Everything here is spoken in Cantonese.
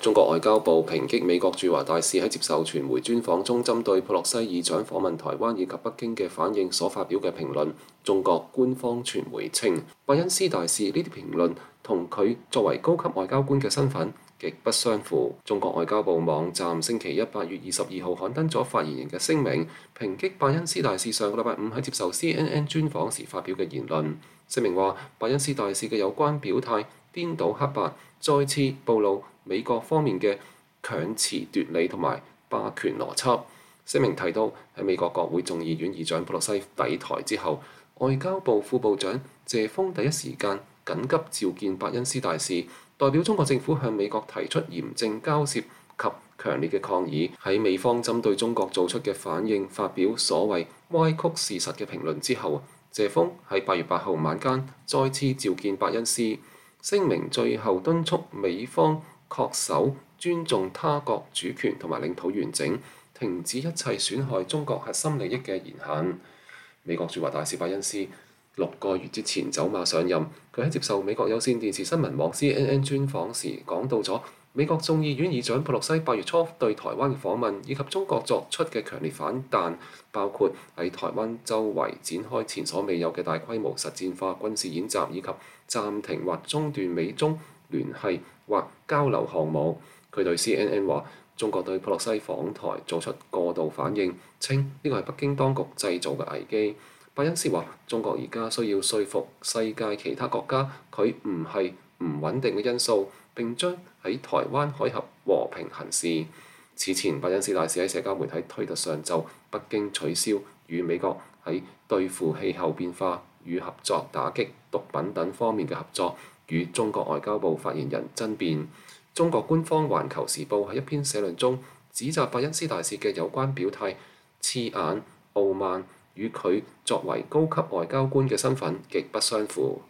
中國外交部抨擊美國駐華大使喺接受傳媒專訪中針對佩洛西議長訪問台灣以及北京嘅反應所發表嘅評論。中國官方傳媒稱，伯恩斯大使呢啲評論同佢作為高級外交官嘅身份極不相符。中國外交部網站星期一8月22號刊登咗發言人嘅聲明，抨擊伯恩斯大使上個禮拜五喺接受 CNN 專訪時發表嘅言論。聲明話，伯恩斯大使嘅有關表態顛倒黑白，再次暴露美國方面嘅強詞奪理同埋霸權邏輯。聲明提到，喺美國國會眾議院議長佩洛西抵台之後，外交部副部長謝鋒第一時間緊急召見伯恩斯大使，代表中國政府向美國提出嚴正交涉及強烈嘅抗議。喺美方針對中國做出嘅反應發表所謂歪曲事實嘅評論之後，謝鋒喺8月8號晚間再次召見伯恩斯，聲明最後敦促美方恪守尊重他國主權同埋領土完整，停止一切損害中國核心利益嘅言行。美國駐華大使伯恩斯6個月之前走馬上任，佢喺接受美國有線電視新聞網 CNN 專訪時講到咗美國眾議院議長佩洛西8月初對台灣嘅訪問，以及中國作出嘅強烈反彈，包括喺台灣周圍展開前所未有嘅大規模實戰化軍事演習，以及暫停或中斷美中聯繫或交流項目。佢對 CNN 話，中國對佩洛西訪台做出過度反應，稱呢個係北京當局製造嘅危機。伯恩斯話，中國而家需要說服世界其他國家，佢唔係唔穩定嘅因素，並將喺台灣海峽和平行事。此前，伯恩斯大使喺社交媒體推特上就北京取消與美國喺對付氣候變化與合作打擊毒品等方面嘅合作，與中國外交部發言人爭辯。中國官方《環球時報》喺一篇社論中指責伯恩斯大使嘅有關表態刺眼、傲慢，與佢作為高級外交官嘅身份極不相符。